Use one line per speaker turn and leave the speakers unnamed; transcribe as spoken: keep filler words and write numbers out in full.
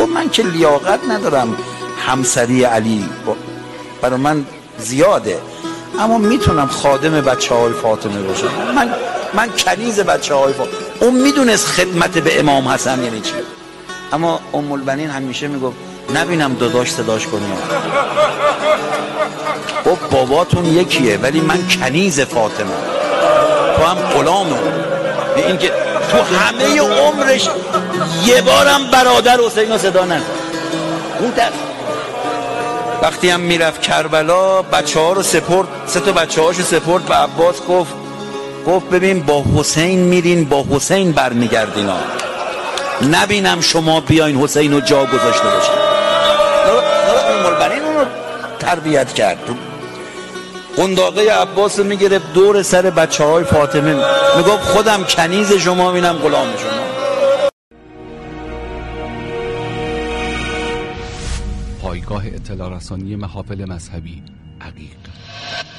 گفت من که لیاقت ندارم همسری علی، برای من زیاده، اما میتونم خادم بچه های فاطمه باشم. من من کنیز بچه های فاطمه. اون میدونست خدمت به امام حسن یعنی چی، اما ام البنین همیشه میگفت نبینم داداش صداش کنیم. خب باباتون یکیه ولی من کنیز فاطمه، تو هم غلامه. این که تو همه عمرش یه بارم برادر حسین رو صدا نزد. اون در وقتی هم میرفت کربلا بچه ها رو سپرد، سه تا بچه هاشو سپرد به عباس، گفت گفت ببین با حسین میرین با حسین برمیگردین ها، نبینم شما بیاین حسین رو جا گذاشته باشین. ام البنین اونو تربیت کرد. قنداقه عباس رو میگرفت دور سر بچه های فاطمه میگفت خودم کنیز شما، اینم غلام شما.
پایگاه اطلاع رسانی محافل مذهبی عقیق.